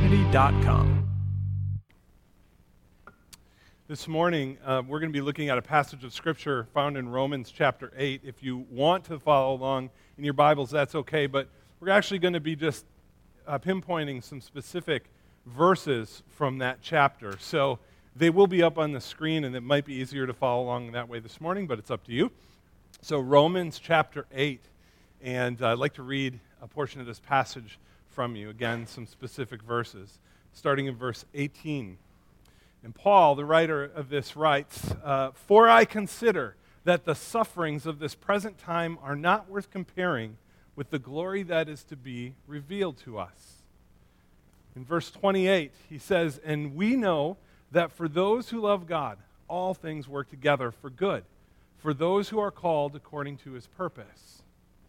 trinity.com. This morning, we're going to be looking at a passage of Scripture found in Romans chapter 8. If you want to follow along in your Bibles, that's okay, but we're actually going to be just pinpointing some specific verses from that chapter. So they will be up on the screen, and it might be easier to follow along that way this morning, but it's up to you. So Romans chapter 8, and I'd like to read a portion of this passage from you. Again, some specific verses, starting in verse 18. And Paul, the writer of this, writes, "For I consider that the sufferings of this present time are not worth comparing with the glory that is to be revealed to us." In verse 28, he says, "And we know that for those who love God, all things work together for good, for those who are called according to his purpose."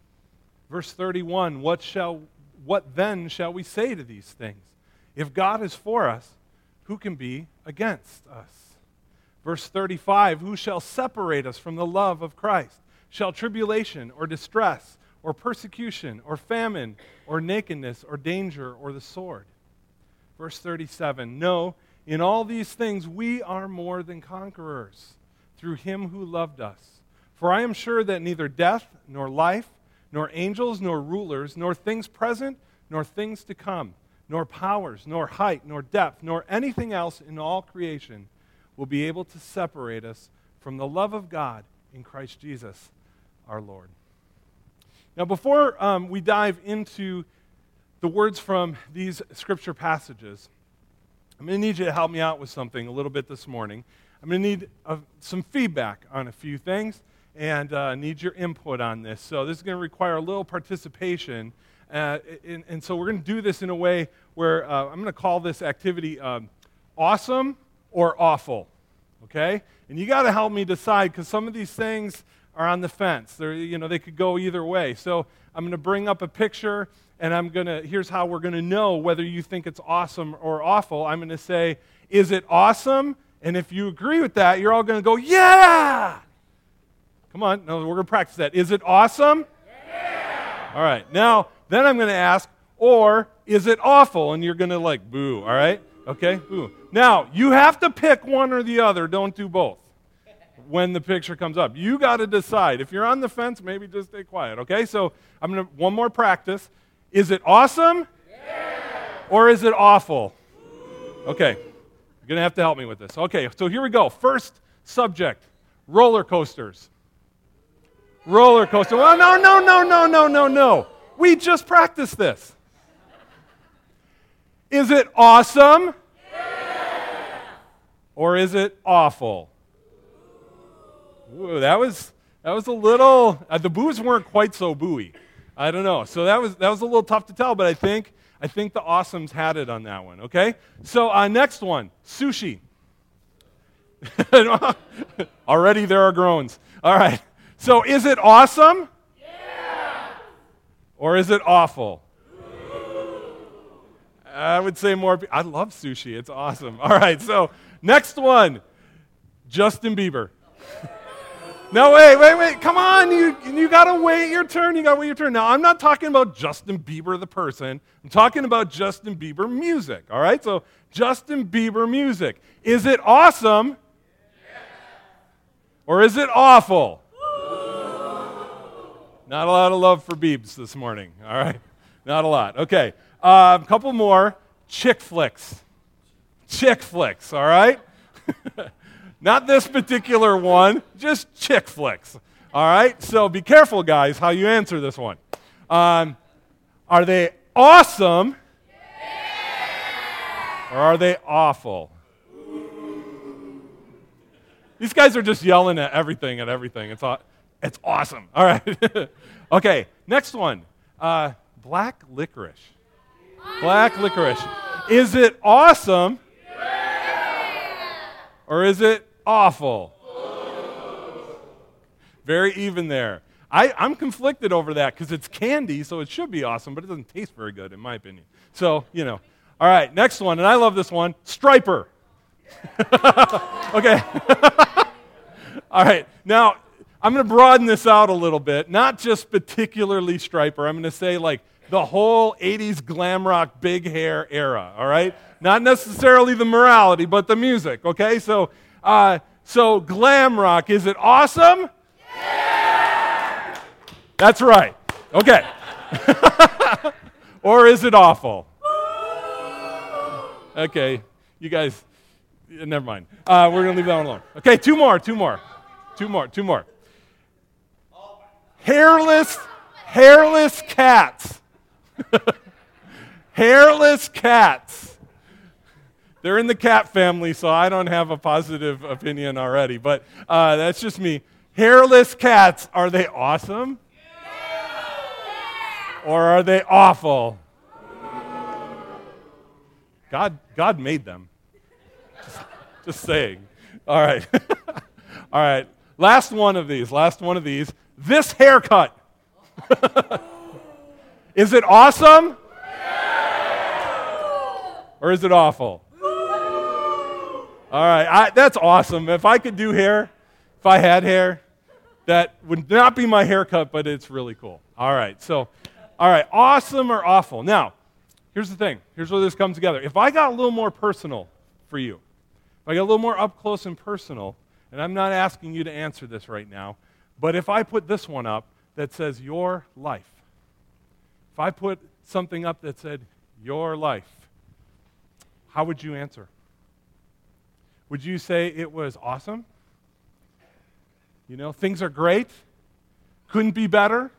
Verse 31, what then shall we say to these things? If God is for us, who can be against us? Verse 35, who shall separate us from the love of Christ? Shall tribulation or distress or persecution or famine or nakedness or danger or the sword? Verse 37, no, in all these things we are more than conquerors through him who loved us. For I am sure that neither death nor life, nor angels nor rulers, nor things present, nor things to come, nor powers, nor height, nor depth, nor anything else in all creation will be able to separate us from the love of God in Christ Jesus our Lord. Now, before we dive into the words from these scripture passages, I'm going to need you to help me out with something a little bit this morning. I'm going to need some feedback on a few things and need your input on this. So this is going to require a little participation. And so we're going to do this in a way where I'm going to call this activity awesome or awful, okay? And you got to help me decide, because some of these things are on the fence. They could go either way. So I'm going to bring up a picture, and here's how we're going to know whether you think it's awesome or awful. I'm going to say, is it awesome? And if you agree with that, you're all going to go, yeah! Come on, no, we're going to practice that. Is it awesome? Yeah! All right, now, then I'm going to ask, or is it awful? And you're going to boo, all right? Okay, boo. Now, you have to pick one or the other. Don't do both when the picture comes up. You got to decide. If you're on the fence, maybe just stay quiet, okay? So one more practice. Is it awesome? Yeah! Or is it awful? Okay, you're going to have to help me with this. Okay, so here we go. First subject, roller coasters. Roller coaster. Well, no. We just practiced this. Is it awesome? Yeah! Or is it awful? Ooh, that was a little. The boos weren't quite so booey. I don't know. So that was a little tough to tell, but I think the awesomes had it on that one. Okay. So next one, sushi. Already there are groans. All right. So is it awesome? Yeah! Or is it awful? I would say more. I love sushi. It's awesome. All right, so next one, Justin Bieber. No, wait. Come on. You got to wait your turn. Now, I'm not talking about Justin Bieber the person. I'm talking about Justin Bieber music. All right, so Justin Bieber music. Is it awesome? Yeah! Or is it awful? Not a lot of love for Biebs this morning, all right? Not a lot. Okay, a couple more. Chick flicks. Chick flicks, all right? Not this particular one, just chick flicks, all right? So be careful, guys, how you answer this one. Are they awesome? Yeah! Or are they awful? These guys are just yelling at everything. It's awesome. All right. Okay, next one. Black licorice. Black licorice. Is it awesome? Yeah! Or is it awful? Very even there. I'm conflicted over that because it's candy, so it should be awesome, but it doesn't taste very good, in my opinion. So, All right, next one, and I love this one. Striper. Okay. All right, now, I'm going to broaden this out a little bit, not just particularly striper. I'm going to say the whole 80s glam rock big hair era, all right? Not necessarily the morality, but the music, okay? So glam rock, is it awesome? Yeah! That's right. Okay. Or is it awful? Okay, you guys, never mind. We're going to leave that one alone. Okay, two more. Hairless cats. Hairless cats. They're in the cat family, so I don't have a positive opinion already, but that's just me. Hairless cats, are they awesome? Or are they awful? God made them. Just saying. All right. All right. Last one of these. This haircut. Is it awesome? Or is it awful? All right. That's awesome. If I could do hair, if I had hair, that would not be my haircut, but it's really cool. All right. So, all right. Awesome or awful? Now, here's the thing. Here's where this comes together. If I got a little more personal for you, if I got a little more up close and personal, and I'm not asking you to answer this right now, but if I put this one up that says your life, if I put something up that said your life, how would you answer? Would you say it was awesome? You know, things are great? Couldn't be better?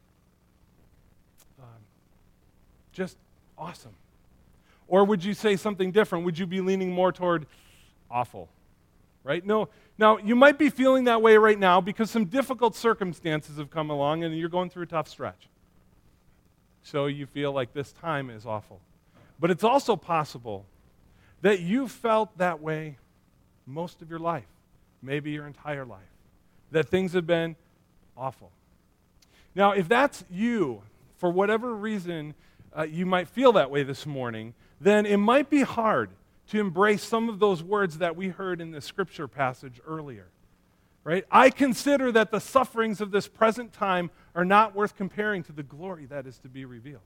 Just awesome. Or would you say something different? Would you be leaning more toward awful? Right? No. Now, you might be feeling that way right now because some difficult circumstances have come along and you're going through a tough stretch. So you feel like this time is awful. But it's also possible that you've felt that way most of your life, maybe your entire life, that things have been awful. Now, if that's you, for whatever reason, you might feel that way this morning, then it might be hard to embrace some of those words that we heard in the scripture passage earlier. Right? I consider that the sufferings of this present time are not worth comparing to the glory that is to be revealed.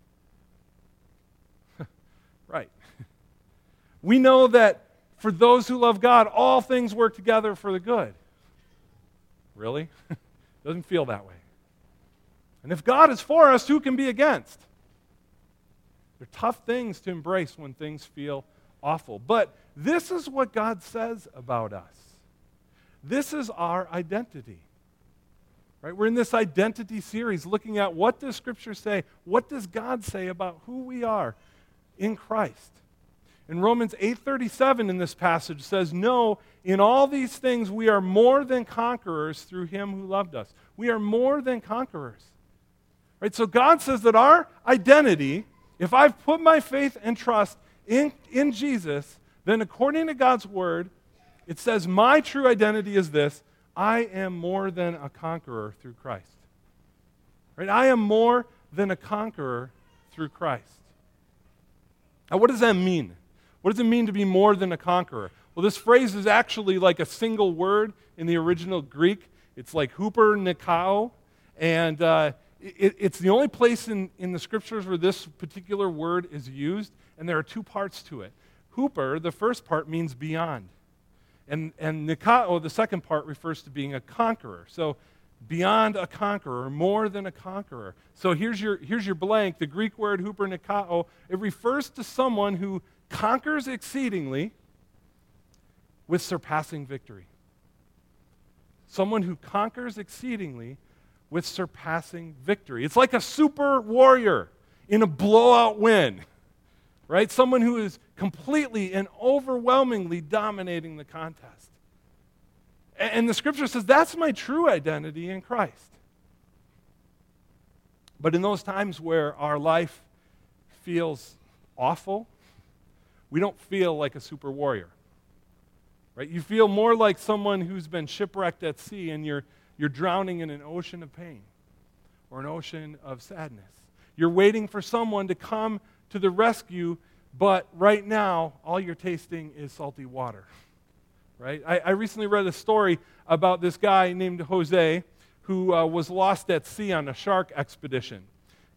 Right. We know that for those who love God, all things work together for the good. Really? Doesn't feel that way. And if God is for us, who can be against? They're tough things to embrace when things feel awful. But this is what God says about us. This is our identity. Right? We're in this identity series looking at what does Scripture say? What does God say about who we are in Christ? In Romans 8:37 in this passage says, "No, in all these things we are more than conquerors through him who loved us." We are more than conquerors. Right? So God says that our identity, if I've put my faith and trust in Jesus, then according to God's word, it says my true identity is this: I am more than a conqueror through Christ. Right? I am more than a conqueror through Christ. Now, what does that mean? What does it mean to be more than a conqueror? Well, this phrase is actually like a single word in the original Greek. It's like huper nikao, and it's the only place in the scriptures where this particular word is used, and there are two parts to it. Huper, the first part, means beyond. And nikao, the second part, refers to being a conqueror. So beyond a conqueror, more than a conqueror. So here's your blank. The Greek word huper nikao, it refers to someone who conquers exceedingly with surpassing victory. Someone who conquers exceedingly with surpassing victory. It's like a super warrior in a blowout win, right? Someone who is completely and overwhelmingly dominating the contest. And the scripture says that's my true identity in Christ. But in those times where our life feels awful, we don't feel like a super warrior. Right? You feel more like someone who's been shipwrecked at sea and you're drowning in an ocean of pain or an ocean of sadness. You're waiting for someone to come to the rescue, but right now, all you're tasting is salty water. Right? I recently read a story about this guy named Jose who was lost at sea on a shark expedition.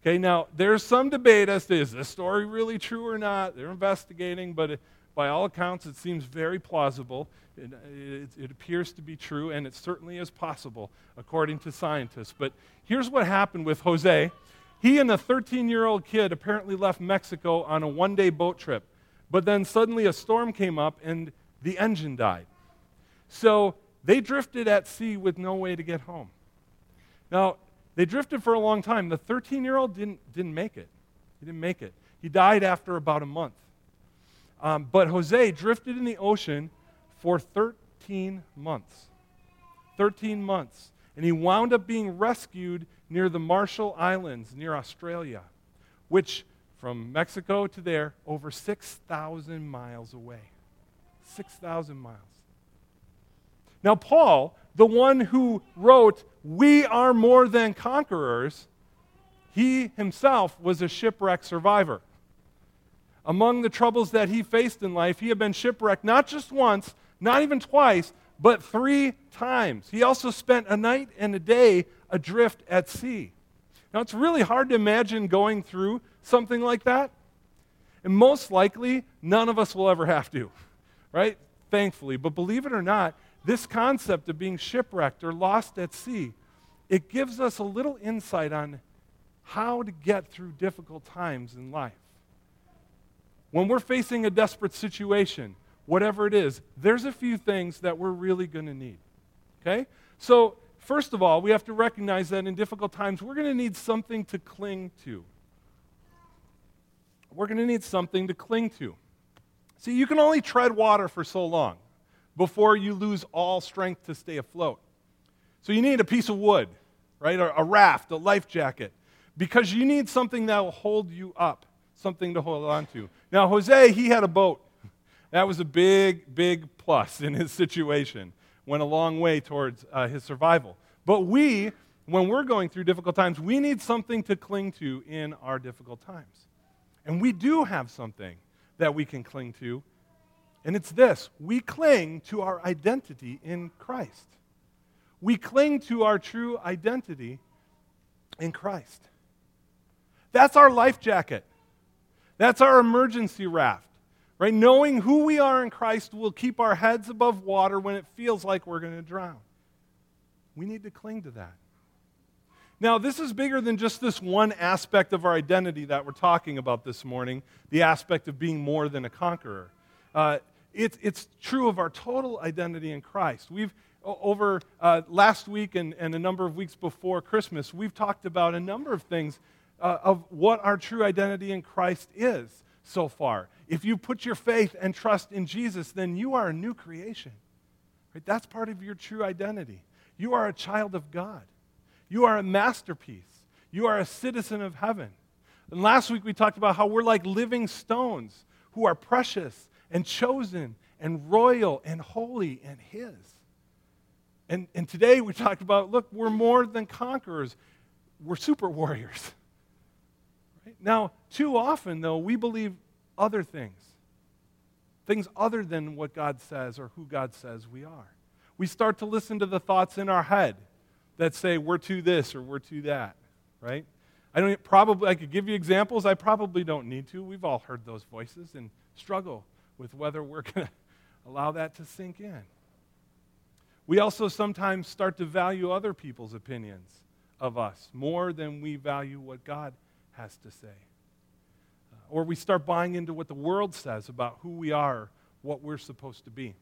Okay, now there's some debate as to is this story really true or not. They're investigating, but by all accounts, it seems very plausible. It appears to be true, and it certainly is possible, according to scientists. But here's what happened with Jose. He and a 13-year-old kid apparently left Mexico on a one-day boat trip. But then suddenly a storm came up, and the engine died. So they drifted at sea with no way to get home. Now, they drifted for a long time. The 13-year-old didn't make it. He didn't make it. He died after about a month. But Jose drifted in the ocean for 13 months. 13 months. And he wound up being rescued near the Marshall Islands, near Australia, which from Mexico to there, over 6,000 miles away. 6,000 miles. Now, Paul, the one who wrote, "We are more than conquerors," he himself was a shipwreck survivor. Among the troubles that he faced in life, he had been shipwrecked not just once, not even twice, but 3 times. He also spent a night and a day adrift at sea. Now, it's really hard to imagine going through something like that. And most likely, none of us will ever have to, right? Thankfully. But believe it or not, this concept of being shipwrecked or lost at sea, it gives us a little insight on how to get through difficult times in life. When we're facing a desperate situation, whatever it is, there's a few things that we're really going to need. Okay? So, first of all, we have to recognize that in difficult times, we're going to need something to cling to. We're going to need something to cling to. See, you can only tread water for so long before you lose all strength to stay afloat. So you need a piece of wood, right? Or a raft, a life jacket, because you need something that will hold you up, something to hold on to. Now, Jose, he had a boat. That was a big, big plus in his situation. Went a long way towards his survival. But we, when we're going through difficult times, we need something to cling to in our difficult times. And we do have something that we can cling to, and it's this. We cling to our identity in Christ. We cling to our true identity in Christ. That's our life jacket. That's our emergency raft. Right? Knowing who we are in Christ will keep our heads above water when it feels like we're going to drown. We need to cling to that. Now, this is bigger than just this one aspect of our identity that we're talking about this morning, the aspect of being more than a conqueror. It's true of our total identity in Christ. We've, over last week and a number of weeks before Christmas, we've talked about a number of things of what our true identity in Christ is so far. If you put your faith and trust in Jesus, then you are a new creation. Right? That's part of your true identity. You are a child of God. You are a masterpiece. You are a citizen of heaven. And last week we talked about how we're like living stones who are precious and chosen and royal and holy and His. And today we talked about, look, we're more than conquerors. We're super warriors. Right? Now, too often, though, we believe other things other than what God says or who God says we are. We start to listen to the thoughts in our head that say we're to this or we're to that, right? I could give you examples. I probably don't need to. We've all heard those voices and struggle with whether we're going to allow that to sink in. We also sometimes start to value other people's opinions of us more than we value what God has to say. Or we start buying into what the world says about who we are, what we're supposed to be.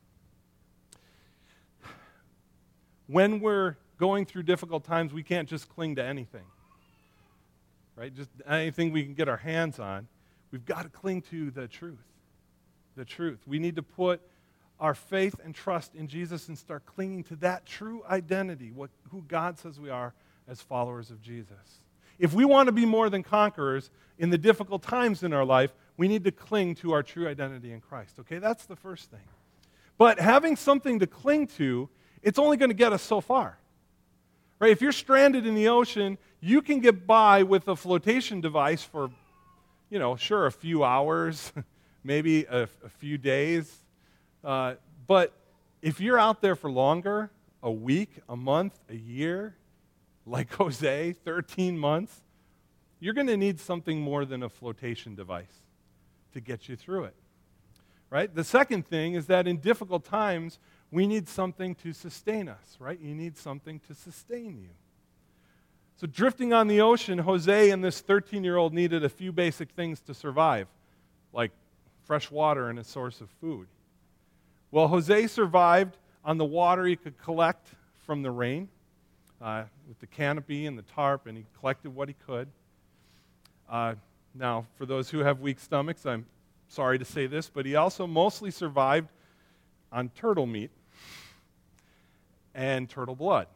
When we're going through difficult times, we can't just cling to anything, right? Just anything we can get our hands on. We've got to cling to the truth. The truth. We need to put our faith and trust in Jesus and start clinging to that true identity, who God says we are as followers of Jesus. If we want to be more than conquerors in the difficult times in our life, we need to cling to our true identity in Christ. Okay, that's the first thing. But having something to cling to, it's only going to get us so far. Right? If you're stranded in the ocean, you can get by with a flotation device for, a few hours, maybe a few days. But if you're out there for longer, a week, a month, a year, like Jose, 13 months, you're going to need something more than a flotation device to get you through it. Right? The second thing is that in difficult times, we need something to sustain us, right? You need something to sustain you. So drifting on the ocean, Jose and this 13-year-old needed a few basic things to survive, like fresh water and a source of food. Well, Jose survived on the water he could collect from the rain, with the canopy and the tarp, and he collected what he could. Now, for those who have weak stomachs, I'm sorry to say this, but he also mostly survived on turtle meat and turtle blood.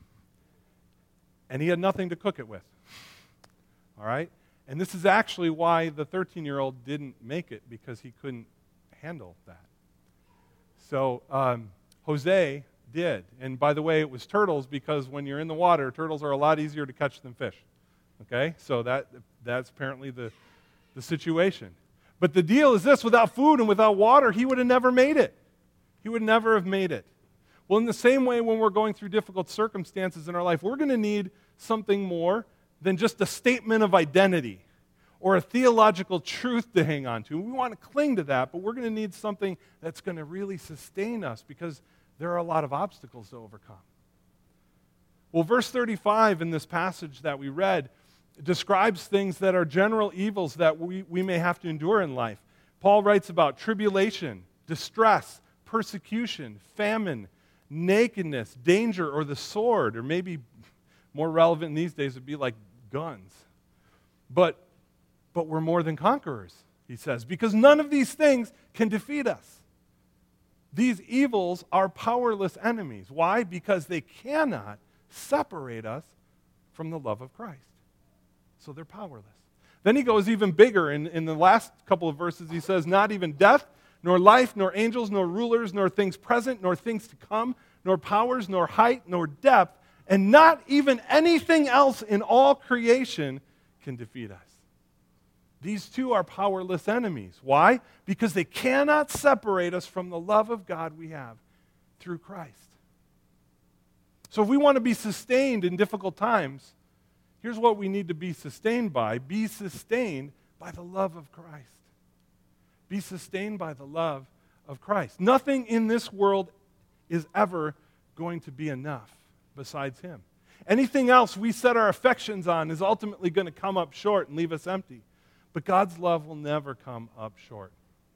And he had nothing to cook it with. All right? And this is actually why the 13-year-old didn't make it, because he couldn't handle that. So Jose did. And by the way, it was turtles, because when you're in the water, turtles are a lot easier to catch than fish. Okay? So that's apparently the situation. But the deal is this: without food and without water, he would have never made it. He would never have made it. Well, in the same way, when we're going through difficult circumstances in our life, we're going to need something more than just a statement of identity or a theological truth to hang on to. We want to cling to that, but we're going to need something that's going to really sustain us, because there are a lot of obstacles to overcome. Well, verse 35 in this passage that we read describes things that are general evils that we may have to endure in life. Paul writes about tribulation, distress, persecution, famine, nakedness, danger, or the sword, or maybe more relevant in these days would be like guns. But we're more than conquerors, he says, because none of these things can defeat us. These evils are powerless enemies. Why? Because they cannot separate us from the love of Christ. So they're powerless. Then he goes even bigger. In the last couple of verses, he says, not even death, nor life, nor angels, nor rulers, nor things present, nor things to come, nor powers, nor height, nor depth, and not even anything else in all creation can defeat us. These two are powerless enemies. Why? Because they cannot separate us from the love of God we have through Christ. So if we want to be sustained in difficult times, here's what we need to be sustained by. Be sustained by the love of Christ. Be sustained by the love of Christ. Nothing in this world is ever going to be enough besides Him. Anything else we set our affections on is ultimately going to come up short and leave us empty. But God's love will never come up short.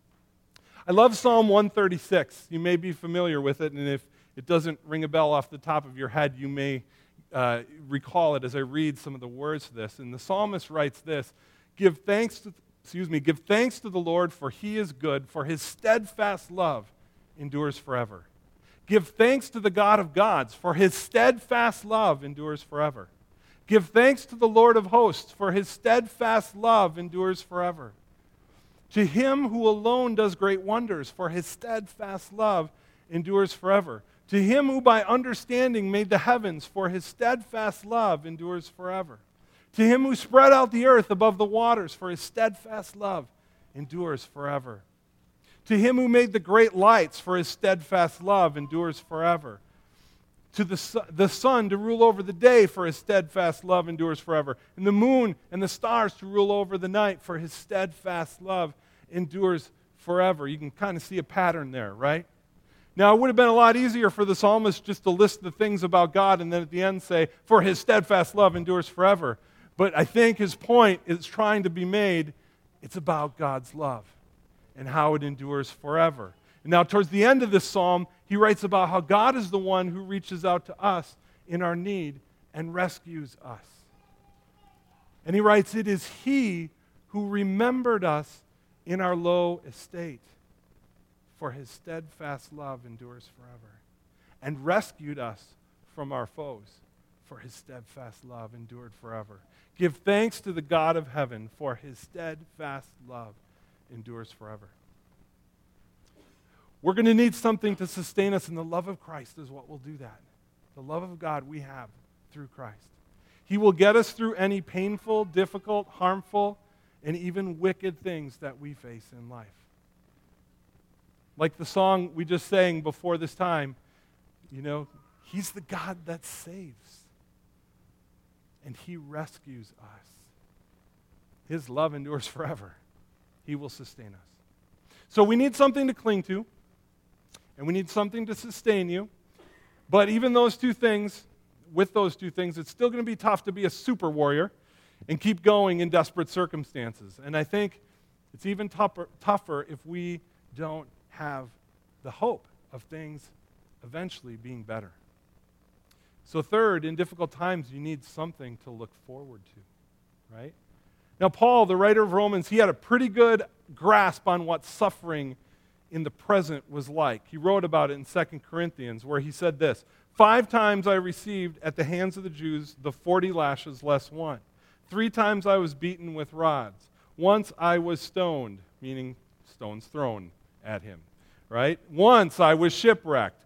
I love Psalm 136. You may be familiar with it, and if it doesn't ring a bell off the top of your head, you may recall it as I read some of the words to this. And the psalmist writes this: Give thanks to the Lord, for He is good, for His steadfast love endures forever. Give thanks to the God of gods, for His steadfast love endures forever. Give thanks to the Lord of hosts, for His steadfast love endures forever. To Him who alone does great wonders, for His steadfast love endures forever. To Him who by understanding made the heavens, for His steadfast love endures forever. To Him who spread out the earth above the waters, for His steadfast love endures forever. To Him who made the great lights, for His steadfast love endures forever. To the sun to rule over the day, for His steadfast love endures forever. And the moon and the stars to rule over the night, for His steadfast love endures forever. You can kind of see a pattern there, right? Now, it would have been a lot easier for the psalmist just to list the things about God and then at the end say, for His steadfast love endures forever. But I think his point is trying to be made. It's about God's love and how it endures forever. And now, towards the end of this psalm, he writes about how God is the one who reaches out to us in our need and rescues us. And he writes, it is He who remembered us in our low estate, for His steadfast love endures forever, and rescued us from our foes, for His steadfast love endured forever. Give thanks to the God of heaven, for His steadfast love endures forever. We're going to need something to sustain us, and the love of Christ is what will do that. The love of God we have through Christ. He will get us through any painful, difficult, harmful, and even wicked things that we face in life. Like the song we just sang before this time, He's the God that saves. And He rescues us. His love endures forever. He will sustain us. So we need something to cling to, and we need something to sustain you. But even with those two things, it's still going to be tough to be a super warrior and keep going in desperate circumstances. And I think it's even tougher if we don't have the hope of things eventually being better. So third, in difficult times, you need something to look forward to, right? Now, Paul, the writer of Romans, he had a pretty good grasp on what suffering in the present was like. He wrote about it in 2 Corinthians, where he said this, 5 times I received at the hands of the Jews the 40 lashes less one. 3 times I was beaten with rods. Once I was stoned, meaning stones thrown at him, right? Once I was shipwrecked.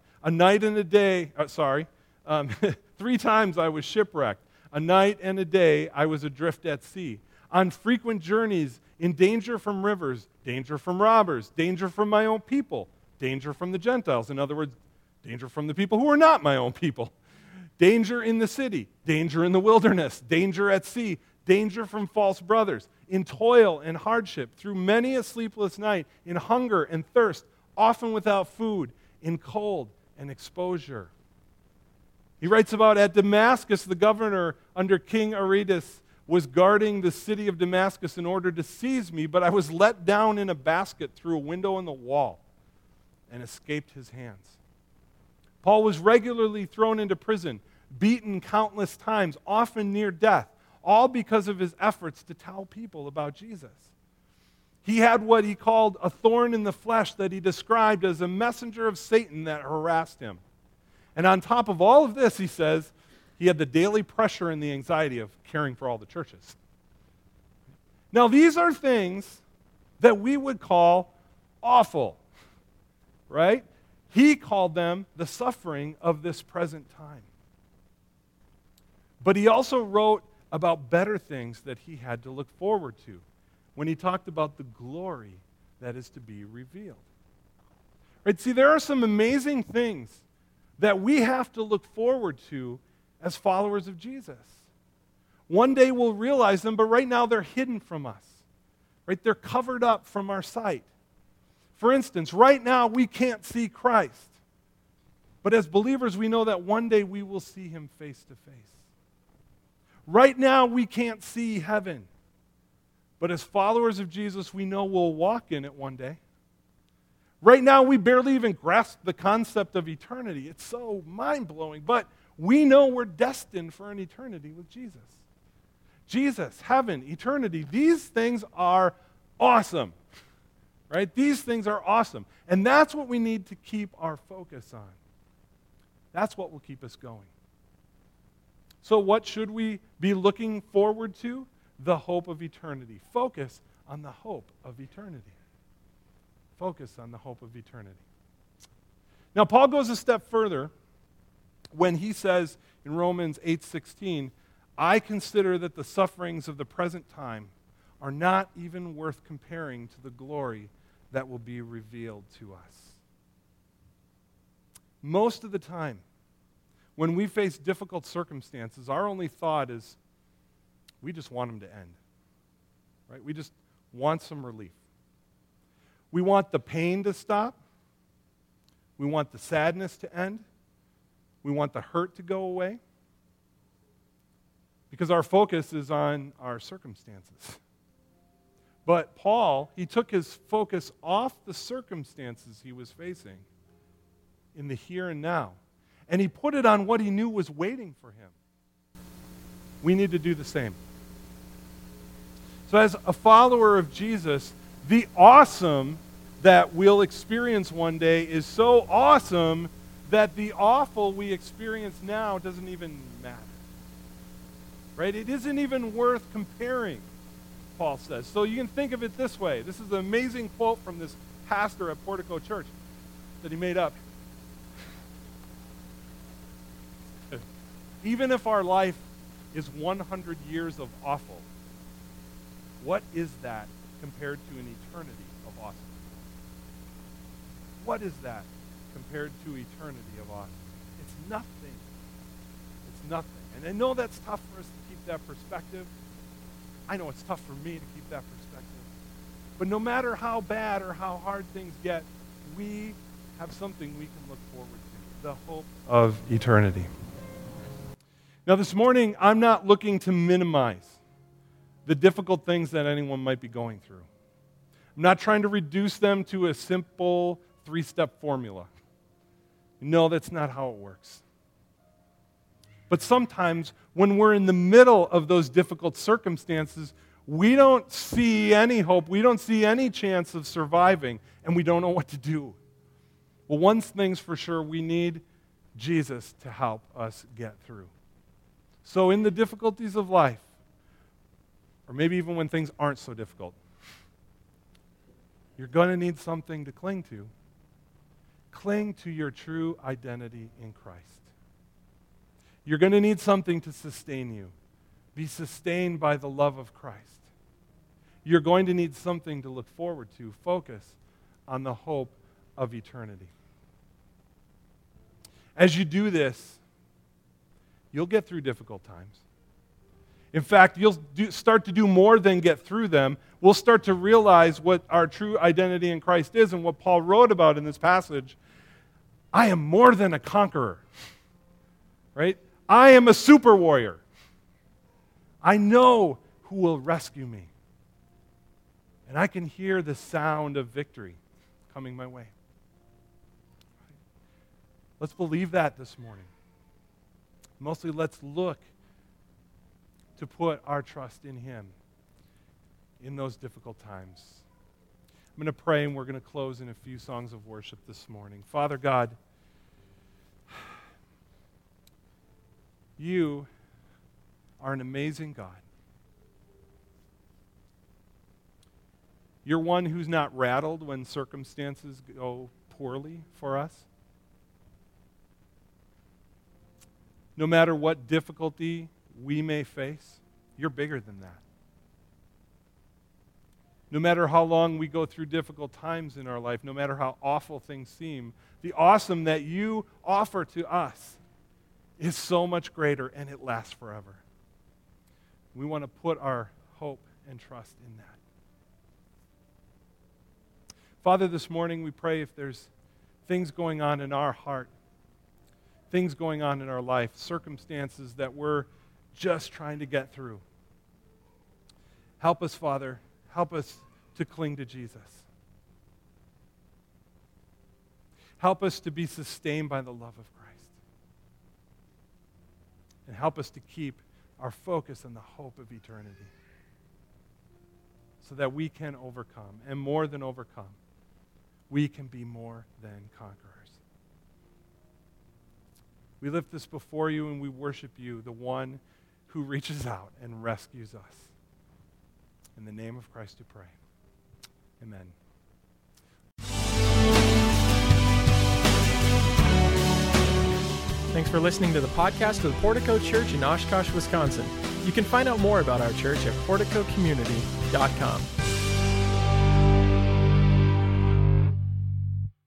3 times I was shipwrecked. A night and a day I was adrift at sea. On frequent journeys, in danger from rivers, danger from robbers, danger from my own people, danger from the Gentiles. In other words, danger from the people who are not my own people. Danger in the city, danger in the wilderness, danger at sea, danger from false brothers, in toil and hardship, through many a sleepless night, in hunger and thirst, often without food, in cold and exposure. He writes about at Damascus, the governor under King Aretas was guarding the city of Damascus in order to seize me, but I was let down in a basket through a window in the wall and escaped his hands. Paul was regularly thrown into prison, beaten countless times, often near death, all because of his efforts to tell people about Jesus. He had what he called a thorn in the flesh that he described as a messenger of Satan that harassed him. And on top of all of this, he says, he had the daily pressure and the anxiety of caring for all the churches. Now, these are things that we would call awful, right? He called them the suffering of this present time. But he also wrote about better things that he had to look forward to when he talked about the glory that is to be revealed. Right? See, there are some amazing things that we have to look forward to as followers of Jesus. One day we'll realize them, but right now they're hidden from us. Right? They're covered up from our sight. For instance, right now we can't see Christ. But as believers, we know that one day we will see him face to face. Right now we can't see heaven. But as followers of Jesus, we know we'll walk in it one day. Right now we barely even grasp the concept of eternity. It's so mind-blowing. But we know we're destined for an eternity with Jesus. Jesus, heaven, eternity, these things are awesome. Right? These things are awesome. And that's what we need to keep our focus on. That's what will keep us going. So what should we be looking forward to? The hope of eternity. Focus on the hope of eternity. Focus on the hope of eternity. Now, Paul goes a step further when he says in Romans 8:16, I consider that the sufferings of the present time are not even worth comparing to the glory that will be revealed to us. Most of the time, when we face difficult circumstances, our only thought is, we just want them to end. Right? We just want some relief. We want the pain to stop. We want the sadness to end. We want the hurt to go away. Because our focus is on our circumstances. But Paul, he took his focus off the circumstances he was facing in the here and now, and he put it on what he knew was waiting for him. We need to do the same. So as a follower of Jesus, the awesome that we'll experience one day is so awesome that the awful we experience now doesn't even matter. Right? It isn't even worth comparing, Paul says. So you can think of it this way. This is an amazing quote from this pastor at Portico Church that he made up. Even if our life is 100 years of awful, what is that compared to an eternity of awesome? What is that compared to eternity of awesome? It's nothing. It's nothing. And I know that's tough for us to keep that perspective, I know it's tough for me to keep that perspective. But no matter how bad or how hard things get, we have something we can look forward to, the hope of eternity. Now this morning, I'm not looking to minimize the difficult things that anyone might be going through. I'm not trying to reduce them to a simple 3-step formula. No, that's not how it works. But sometimes when we're in the middle of those difficult circumstances, we don't see any hope, we don't see any chance of surviving, and we don't know what to do. Well, one thing's for sure, we need Jesus to help us get through. So in the difficulties of life, or maybe even when things aren't so difficult, you're going to need something to cling to. Cling to your true identity in Christ. You're going to need something to sustain you. Be sustained by the love of Christ. You're going to need something to look forward to. Focus on the hope of eternity. As you do this, you'll get through difficult times. In fact, you'll start to do more than get through them. We'll start to realize what our true identity in Christ is and what Paul wrote about in this passage. I am more than a conqueror, right? I am a super warrior. I know who will rescue me. And I can hear the sound of victory coming my way. Let's believe that this morning. Mostly, let's look to put our trust in Him in those difficult times. I'm going to pray, and we're going to close in a few songs of worship this morning. Father God, You are an amazing God. You're one who's not rattled when circumstances go poorly for us. No matter what difficulty we may face, you're bigger than that. No matter how long we go through difficult times in our life, no matter how awful things seem, the awesome that you offer to us is so much greater, and it lasts forever. We want to put our hope and trust in that. Father, this morning we pray if there's things going on in our heart, things going on in our life, circumstances that we're just trying to get through. Help us, Father. Help us to cling to Jesus. Help us to be sustained by the love of Christ. And help us to keep our focus on the hope of eternity so that we can overcome, and more than overcome, we can be more than conquerors. We lift this before you and we worship you, the one who reaches out and rescues us. In the name of Christ we pray. Amen. Thanks for listening to the podcast of the Portico Church in Oshkosh, Wisconsin. You can find out more about our church at porticocommunity.com.